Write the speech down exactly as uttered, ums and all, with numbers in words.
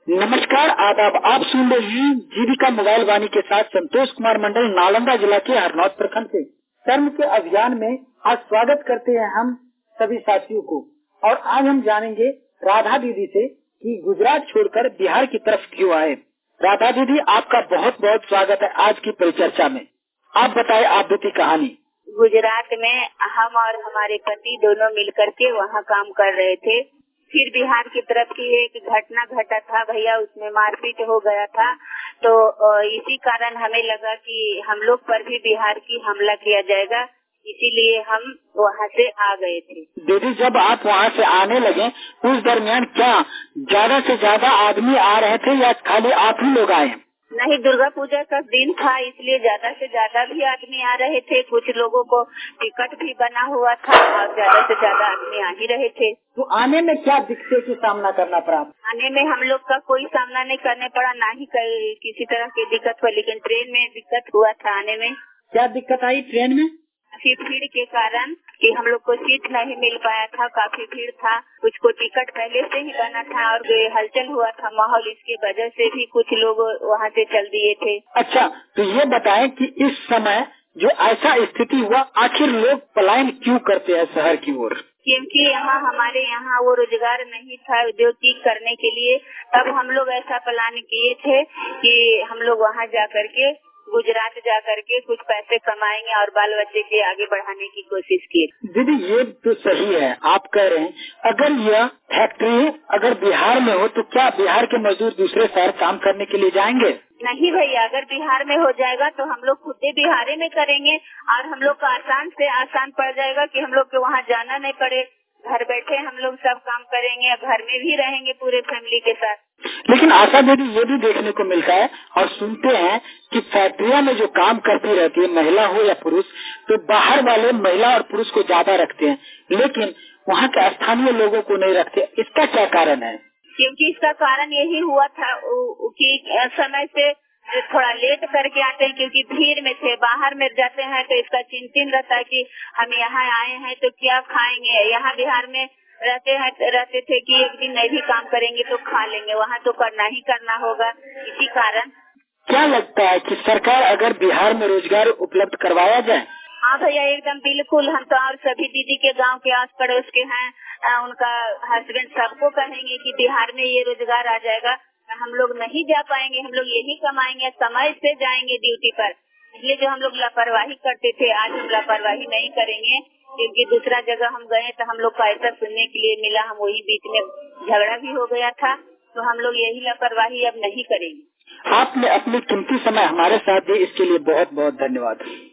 नमस्कार, आदाब। आप सुन रहे हैं जीविका मोबाइल वाणी के साथ संतोष कुमार मंडल, नालंदा जिला के हरनौत प्रखंड से। कर्म के अभियान में आज स्वागत करते हैं हम सभी साथियों को। और आज हम जानेंगे राधा दीदी से कि गुजरात छोड़कर बिहार की तरफ क्यों आए। राधा दीदी, आपका बहुत बहुत स्वागत है आज की परिचर्चा में। आप बताएं आप बीती कहानी। गुजरात में हम और हमारे पति दोनों मिलकर के वहाँ काम कर रहे थे। फिर बिहार की तरफ की एक घटना घटा था भैया, उसमें मारपीट हो गया था। तो इसी कारण हमें लगा कि हम लोग पर भी बिहार की हमला किया जाएगा, इसीलिए हम वहाँ से आ गए थे। दीदी, जब आप वहाँ से आने लगे उस दरमियान क्या ज्यादा से ज्यादा आदमी आ रहे थे या खाली आप ही लोग आए? नहीं, दुर्गा पूजा का दिन था, इसलिए ज्यादा से ज्यादा भी आदमी आ रहे थे। कुछ लोगों को टिकट भी बना हुआ था और ज्यादा से ज्यादा आदमी आ ही रहे थे। तो आने में क्या दिक्कत की सामना करना पड़ा? आने में हम लोग का कोई सामना नहीं करने पड़ा, ना ही किसी तरह की दिक्कत हुआ, लेकिन ट्रेन में दिक्कत हुआ था। आने में क्या दिक्कत आई ट्रेन में? काफी भीड़ के कारण कि हम लोग को सीट नहीं मिल पाया था, काफी भीड़ था। कुछ को टिकट पहले से ही बना था और हलचल हुआ था माहौल, इसकी वजह से भी कुछ लोग वहाँ से चल दिए थे। अच्छा, तो ये बताएं कि इस समय जो ऐसा स्थिति हुआ, आखिर लोग पलायन क्यों करते हैं शहर की ओर? क्योंकि यहाँ हमारे यहाँ वो रोजगार नहीं था औद्योगिक करने के लिए। तब हम लोग ऐसा प्लान किए थे कि हम लोग वहाँ जा करके गुजरात जा करके कुछ पैसे कमाएंगे और बाल बच्चे के आगे बढ़ाने की कोशिश की। दीदी, ये तो सही है, आप कह रहे हैं। अगर यह फैक्ट्री अगर बिहार में हो तो क्या बिहार के मजदूर दूसरे शहर काम करने के लिए जाएंगे? नहीं भैया, अगर बिहार में हो जाएगा तो हम लोग खुद बिहार में करेंगे और हम लोग का आसान से आसान पड़ जाएगा कि हम लोग को वहाँ जाना नहीं पड़े। घर बैठे हम लोग सब काम करेंगे, घर में भी रहेंगे पूरे फैमिली के साथ। लेकिन आशा दीदी, ये भी देखने को मिलता है और सुनते हैं कि फैक्ट्रिया में जो काम करती रहती है, महिला हो या पुरुष, तो बाहर वाले महिला और पुरुष को ज्यादा रखते हैं, लेकिन वहाँ के स्थानीय लोगों को नहीं रखते। इसका क्या कारण है? क्योंकि इसका कारण यही हुआ था कि समय से थोड़ा लेट करके आते हैं, क्योंकि भीड़ में थे। बाहर में जाते हैं तो इसका चिंतन रहता है कि हम यहाँ आए हैं तो क्या खाएंगे। यहाँ बिहार में रहते हैं रहते थे कि एक दिन नहीं भी काम करेंगे तो खा लेंगे, वहाँ तो करना ही करना होगा। इसी कारण क्या लगता है कि सरकार अगर बिहार में रोजगार उपलब्ध करवाया जाए? हाँ भैया, एकदम बिल्कुल। हम तो और सभी दीदी के गांव के आस पड़ोस के हैं, उनका हस्बैंड सबको कहेंगे कि बिहार में ये रोजगार आ जाएगा। हम लोग नहीं जा पाएंगे, हम लोग यही कमाएंगे, समय से जाएंगे ड्यूटी पर। इसलिए जो हम लोग लापरवाही करते थे, आज हम लापरवाही नहीं करेंगे। क्योंकि दूसरा जगह हम गए तो हम लोग को ऐसा सुनने के लिए मिला, हम वही बीच में झगड़ा भी हो गया था, तो हम लोग यही लापरवाही अब नहीं करेंगे। आपने अपनी कीमती समय हमारे साथ दी, इसके लिए बहुत बहुत धन्यवाद।